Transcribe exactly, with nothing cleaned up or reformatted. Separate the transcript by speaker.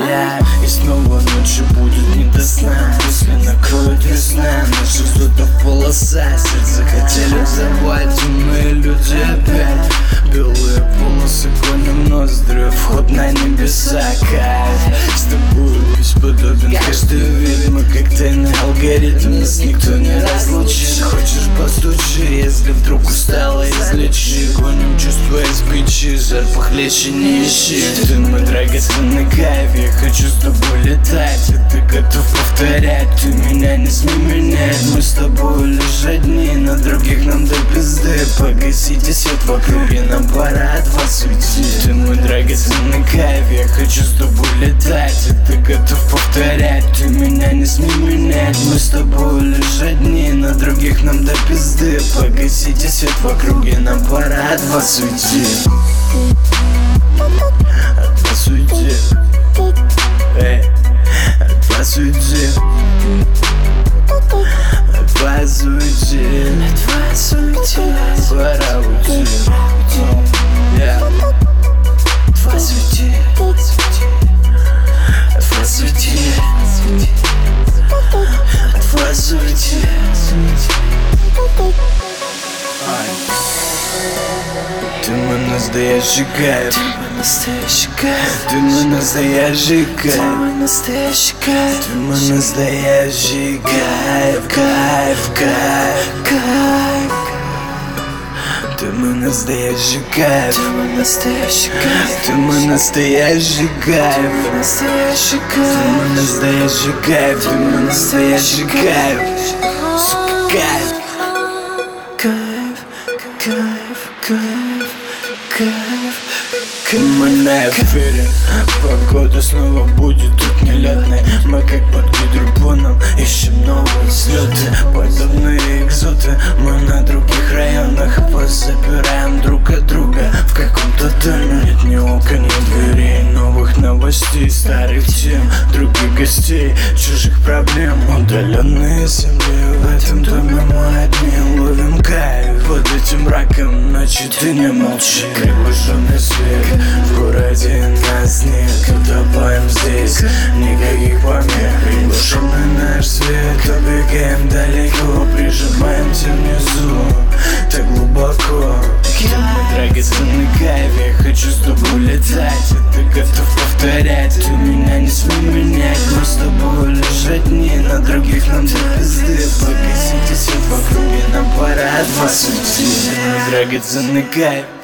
Speaker 1: yeah. И снова ночью будет не до сна, если накроет весна наших зотов полоса. Сердце хотели взорвать умные люди опять. Белые полосы гоним ноздри, вход на небеса. Кайф, с тобой бесподобен каждый вид. Мы как тайный алгоритм, нас никто не разлучит. Хочешь постучи, если вдруг устала, излечи. Гоним чувства из печи, жар похлеще не ищи. Ты мой драгоценный кайф, я хочу с тобой летать. И ты готов повторять, ты меня не смей менять. Мы с тобой лишь одни, на других нам до пизды. Погасите свет в округе, нам пора от вас уйти. Ты мой драгоценный кайф, я хочу с тобой летать. И ты готов повторять, ты меня не смей менять. Мы с тобой лишь одни, на других нам до пизды. Погасите свет в округе, нам пора от вас уйти. От вас уйти. Эй, от вас уйти. От вас уйти. От вас уйти. Пора уйти. Yeah. От вас уйти. От вас уйти. От вас уйти. Ты мой настоящий кайф. Ты мой настоящий кайф. Ты мой настоящий кайф. Ты мой настоящий кайф. Ты мой настоящий кайф. Кайф, кайф, кайф. Ты мой настоящий кайф. Ты мой настоящий кайф. Ты мой настоящий кайф. Ты мой настоящий кайф. Ты мой настоящий кайф. Сука, кайф. Кайф, кайф, кайф, кайф. Мы на эфире, погода снова будет тут нелетной. Мы как под гидропоном ищем новые взлеты. Подобные экзоты, мы на других районах. Позабираем друг от друга в каком-то доме. Нет ни окон, ни дверей, новых новостей, старых тем, других гостей, чужих проблем. Удаленные земли, в этом доме мы одни. Ловим кайф под этим раком, ночи ты не молчи. Приглушенный свет, в городе нас нет. Утопаем здесь, никаких помех. Приглушенный наш свет, убегаем далеко. Прижимаемся внизу, так глубоко. Ты мой драгоценный кайф, я хочу с тобой летать. И ты готов повторять, ты меня не смей менять. Мы с тобой лишь одни, на других нам до пизды. Погасите свет в округе, нам пора от вас уйти. Ты мой драгоценный кайф.